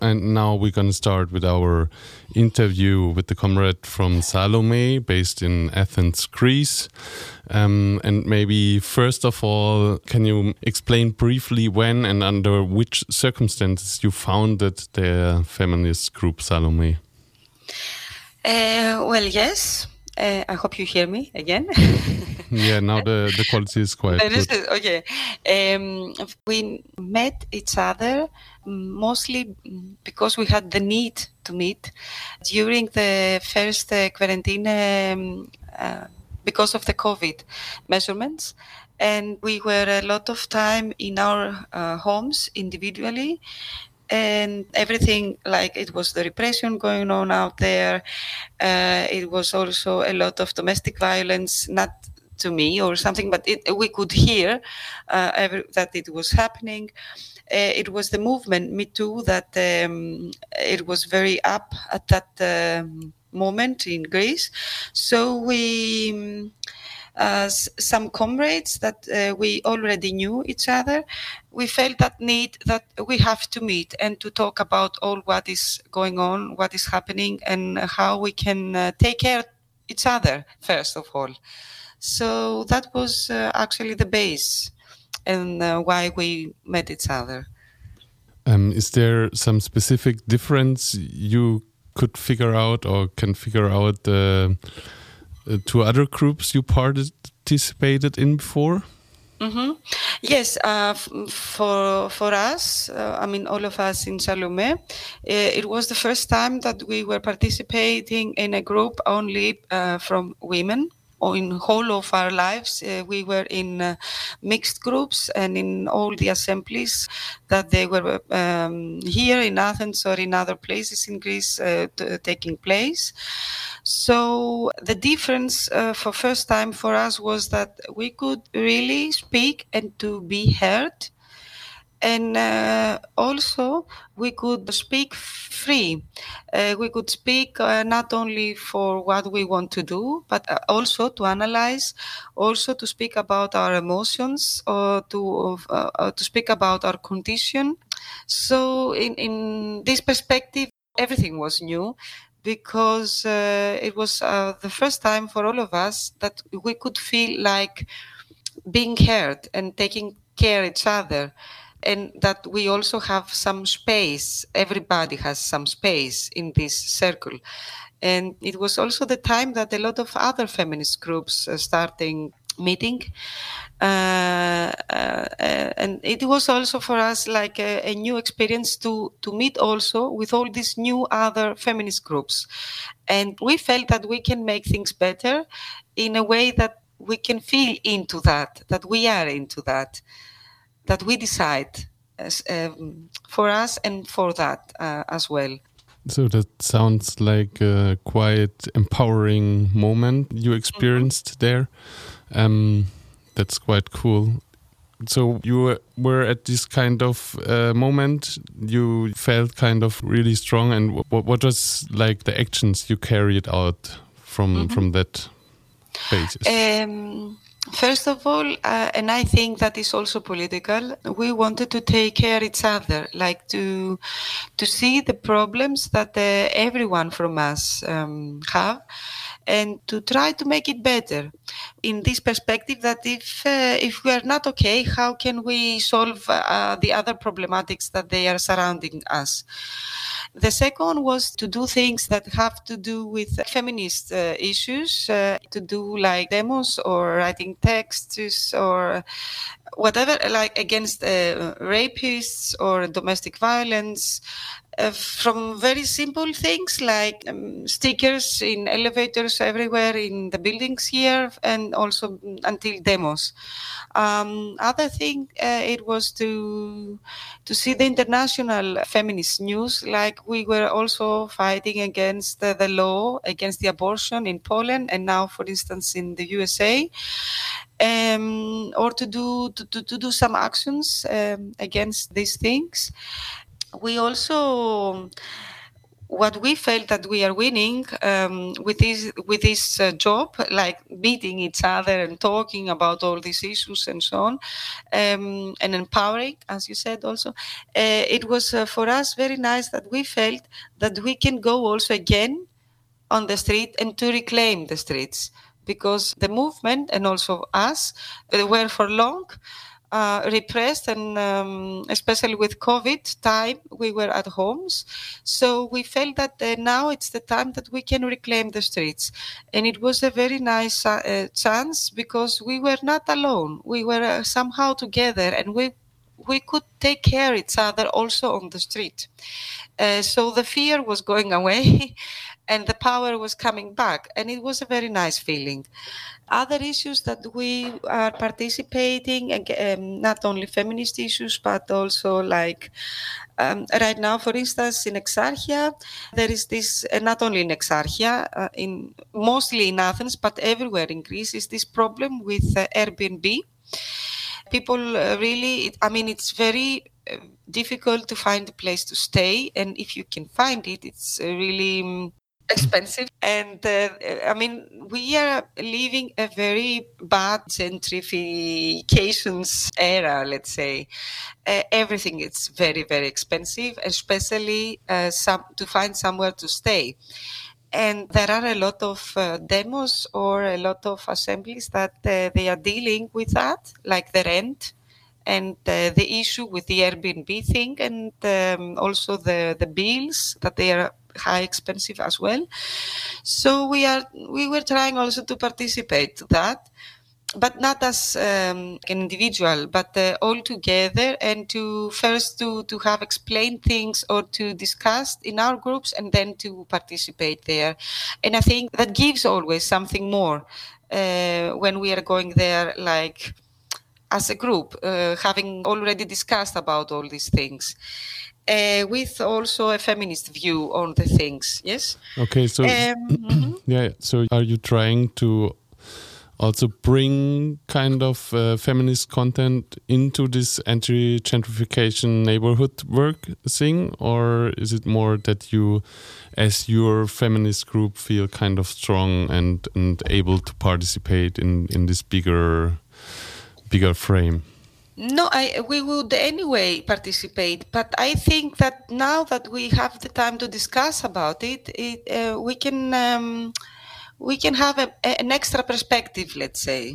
And now we're going to start with our interview with the comrade from Salome, based in Athens, Greece. And maybe first of all, can you explain briefly when and under which circumstances you founded the feminist group Salome? Well, yes. I hope you hear me again. Yeah, now the quality is quite good. Okay. We met each other mostly because we had the need to meet during the first quarantine because of the COVID measurements. And we were a lot of time in our homes individually. And everything, like it was the repression going on out there. It was also a lot of domestic violence, not to me or something, but we could hear that it was happening. It was the movement, Me Too, that it was very up at that moment in Greece. So we... some comrades that we already knew each other, we felt that need that we have to meet and to talk about all what is going on, what is happening, and how we can take care of each other, first of all. So that was actually the base and why we met each other. Is there some specific difference you could figure out or can figure out to other groups you participated in before? Mm-hmm. Yes, for us, I mean, all of us in Salome, it was the first time that we were participating in a group only from women. Or in whole of our lives, we were in mixed groups and in all the assemblies that they were here in Athens or in other places in Greece taking place. So the difference for first time for us was that we could really speak and to be heard. And also we could speak free. We could speak not only for what we want to do, but also to analyze, also to speak about our emotions, or to speak about our condition. So in this perspective, everything was new, because it was the first time for all of us that we could feel like being heard and taking care of each other. And that we also have some space. Everybody has some space in this circle. And it was also the time that a lot of other feminist groups starting meeting. And it was also for us like a new experience to meet also with all these new other feminist groups. And we felt that we can make things better in a way that we can feel into that we are into that we decide for us and for that as well. So that sounds like a quite empowering moment you experienced there. That's quite cool. So you were at this kind of moment, you felt kind of really strong. And what was like the actions you carried out from that basis? First of all, and I think that is also political, we wanted to take care of each other, like to see the problems that everyone from us have, and to try to make it better. In this perspective, that if we are not okay, how can we solve the other problematics that they are surrounding us? The second was to do things that have to do with feminist issues, to do like demos or writing texts or whatever, like against rapists or domestic violence. From very simple things like stickers in elevators everywhere in the buildings here, and also until demos. Other thing, it was to see the international feminist news, like we were also fighting against the law against the abortion in Poland, and now, for instance, in the USA. Or to do some actions against these things. We also what we felt that we are winning with this job, like meeting each other and talking about all these issues and so on, and empowering, as you said also, it was for us very nice that we felt that we can go also again on the street and to reclaim the streets, because the movement and also us were for long repressed, and especially with COVID time, we were at homes. So we felt that now it's the time that we can reclaim the streets. And it was a very nice chance, because we were not alone. We were somehow together, and we could take care of each other also on the street. So the fear was going away and the power was coming back. And it was a very nice feeling. Other issues that we are participating, not only feminist issues, but also like right now, for instance, in Exarchia, there is this, not only in Exarchia, mostly in Athens, but everywhere in Greece, is this problem with Airbnb. People really, I mean, it's very difficult to find a place to stay. And if you can find it, it's really expensive. And I mean, we are living a very bad gentrifications era, let's say. Everything is very, very expensive, especially to find somewhere to stay. And there are a lot of demos or a lot of assemblies that they are dealing with that, like the rent and the issue with the Airbnb thing, and also the bills that they are high expensive as well. So we were trying also to participate to that, but not as an individual, but all together, and to have explained things or to discuss in our groups, and then to participate there. And I think that gives always something more when we are going there, like as a group, having already discussed about all these things. With also a feminist view on the things, yes? Okay, so yeah, so are you trying to also bring kind of feminist content into this anti-gentrification neighborhood work thing, or is it more that you, as your feminist group, feel kind of strong and able to participate in this bigger frame? No, we would anyway participate, but I think that now that we have the time to discuss about it, we can have an extra perspective, let's say.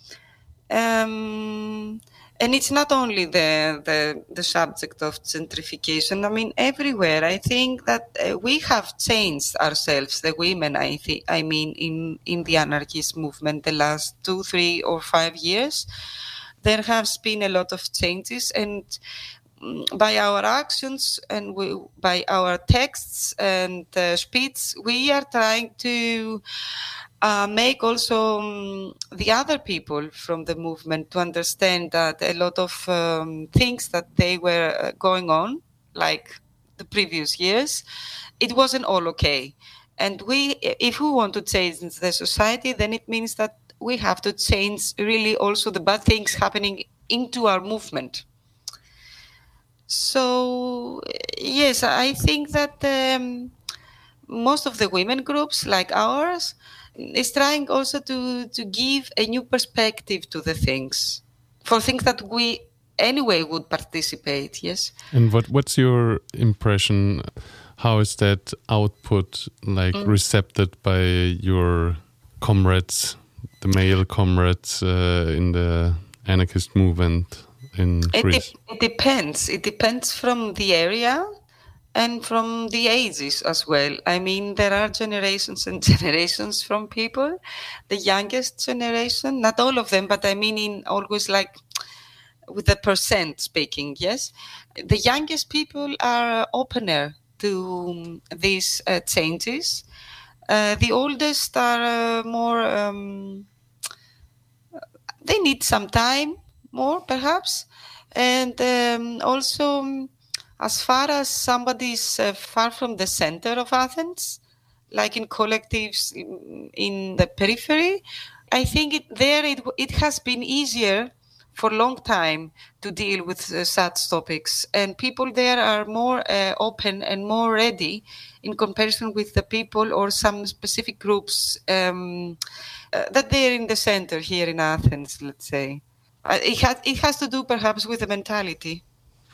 And it's not only the subject of gentrification. I mean, everywhere. I think that we have changed ourselves, the women. I mean, in the anarchist movement, the last 2, 3, or 5 years. There has been a lot of changes, and by our actions and by our texts and speech, we are trying to make also the other people from the movement to understand that a lot of things that they were going on, like the previous years, it wasn't all okay. And if we want to change the society, then it means that we have to change really also the bad things happening into our movement. So, yes, I think that most of the women groups like ours is trying also to give a new perspective to the things, for things that we anyway would participate, yes. And what's your impression? How is that output received by your comrades, the male comrades in the anarchist movement in Greece? It depends. It depends from the area and from the ages as well. I mean, there are generations and generations from people. The youngest generation, not all of them, but I mean in always like with the percent speaking, yes. The youngest people are opener to these changes. The oldest are more, they need some time more perhaps. And also, as far as somebody is far from the center of Athens, like in collectives in the periphery, I think it has been easier for a long time to deal with such topics, and people there are more open and more ready in comparison with the people or some specific groups that they're in the center here in Athens, let's say. It has to do perhaps with the mentality.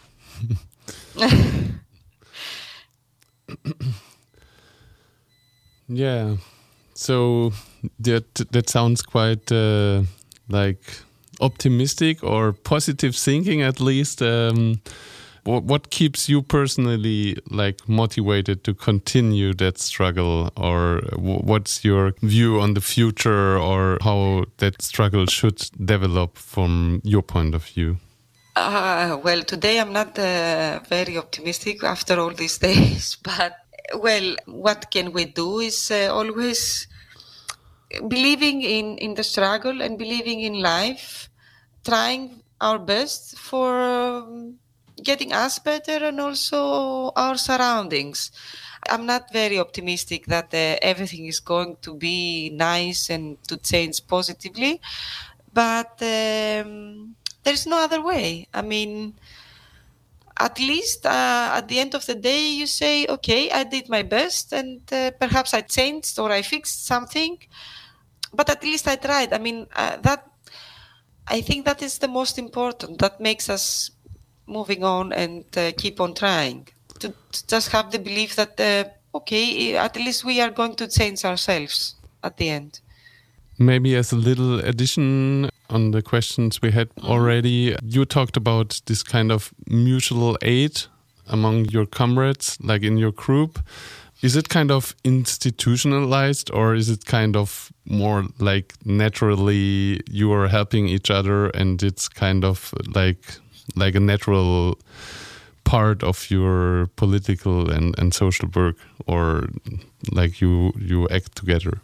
Yeah, so that sounds quite like optimistic or positive thinking, at least. What keeps you personally like motivated to continue that struggle, or what's your view on the future, or how that struggle should develop from your point of view? Well, today I'm not very optimistic after all these days, but well, what can we do is always believing in the struggle and believing in life, trying our best for getting us better and also our surroundings. I'm not very optimistic that everything is going to be nice and to change positively, but there's no other way. I mean, at least at the end of the day, you say, okay, I did my best and perhaps I changed or I fixed something, but at least I tried. I mean, I think that is the most important. That makes us moving on and keep on trying. To just have the belief that, okay, at least we are going to change ourselves at the end. Maybe as a little addition on the questions we had already, you talked about this kind of mutual aid among your comrades, like in your group. Is it kind of institutionalized, or is it kind of more like naturally you are helping each other and it's kind of like a natural part of your political and social work, or like you act together?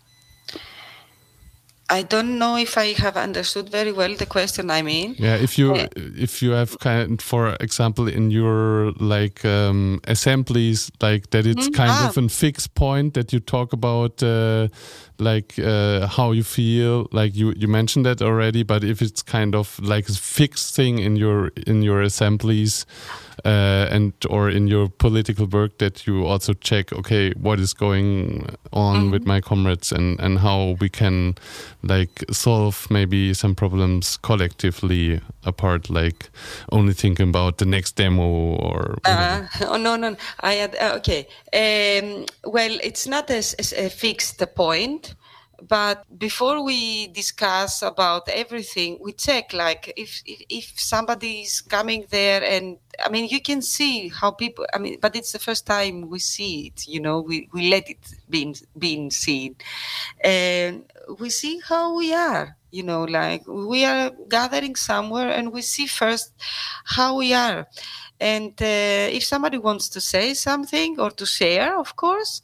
I don't know if I have understood very well the question. I mean, yeah, if you have kind, for example, in your like assemblies, like that, it's kind of a fixed point that you talk about, like how you feel. Like you mentioned that already, but if it's kind of like a fixed thing in your assemblies. And or in your political work, that you also check, okay, what is going on with my comrades, and how we can like solve maybe some problems collectively apart, like only thinking about the next demo or oh no okay, well, it's not a fixed point. But before we discuss about everything, we check, like, if somebody is coming there, and I mean, you can see how people, I mean, but it's the first time we see it, you know, we let it being seen. And we see how we are, you know, like we are gathering somewhere and we see first how we are. And if somebody wants to say something or to share, of course,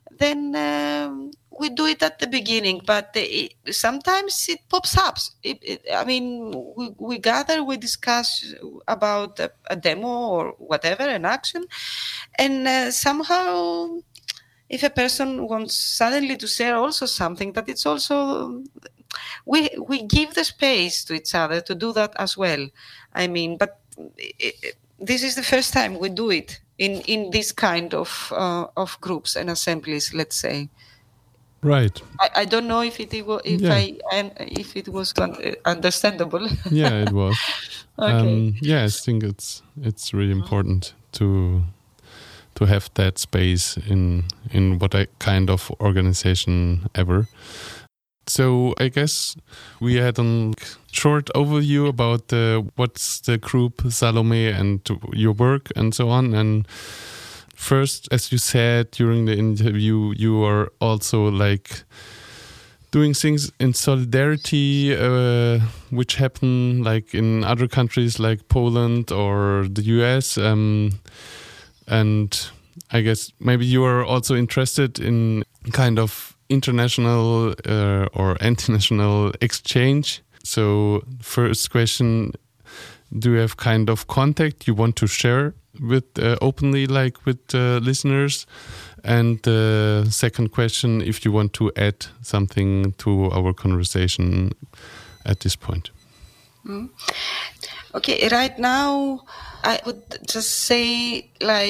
then we do it at the beginning, but sometimes it pops up. I mean, we gather, we discuss about a demo or whatever, an action, and somehow, if a person wants suddenly to share also something, that it's also, we give the space to each other to do that as well. I mean, but this is the first time we do it in this kind of groups and assemblies, let's say. Right. I don't know if it was understandable. Yeah, it was. Okay. Yeah, I think it's really important to have that space in what kind of organization ever. So I guess we had a short overview about what's the group Salome and your work and so on. And first, as you said during the interview, you are also like doing things in solidarity, which happen like in other countries like Poland or the US. And I guess maybe you are also interested in kind of international or international exchange. So first question, do you have kind of contact you want to share with openly, like with listeners? And second question, if you want to add something to our conversation at this point. Mm. Okay, right now I would just say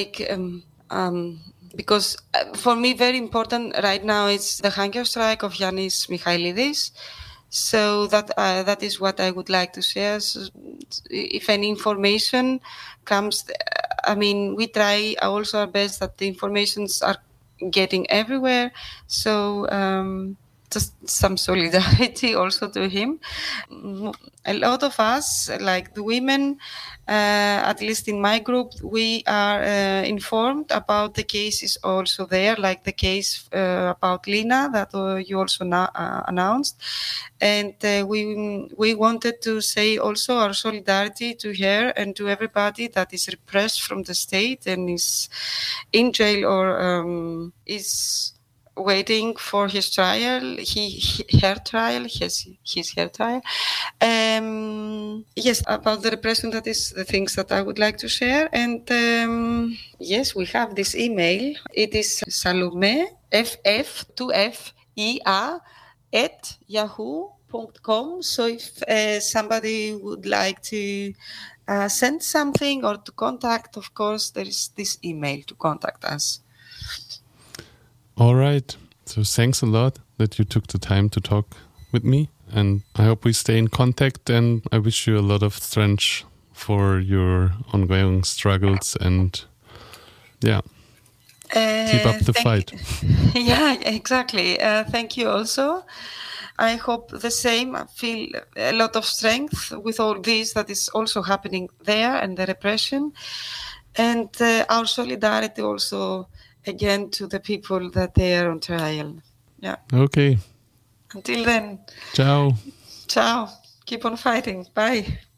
because for me very important right now is the hunger strike of Yanis Michailidis. So that is what I would like to share. So if any information comes, I mean, we try also our best that the informations are getting everywhere. So just some solidarity also to him. A lot of us, like the women, at least in my group, we are informed about the cases also there, like the case about Lina that you also announced. And we wanted to say also our solidarity to her and to everybody that is repressed from the state and is in jail or is waiting for his trial, her trial, his her trial. Yes, about the repression, that is the things that I would like to share. And yes, we have this email. It is Salome, FF2FEA at yahoo.com. So if somebody would like to send something or to contact, of course, there is this email to contact us. All right. So thanks a lot that you took the time to talk with me. And I hope we stay in contact, and I wish you a lot of strength for your ongoing struggles, and keep up the fight. Yeah, exactly. Thank you also. I hope the same. I feel a lot of strength with all this that is also happening there and the repression. And our solidarity also, again, to the people that they are on trial. Yeah. Okay. Until then. Ciao. Ciao. Keep on fighting. Bye.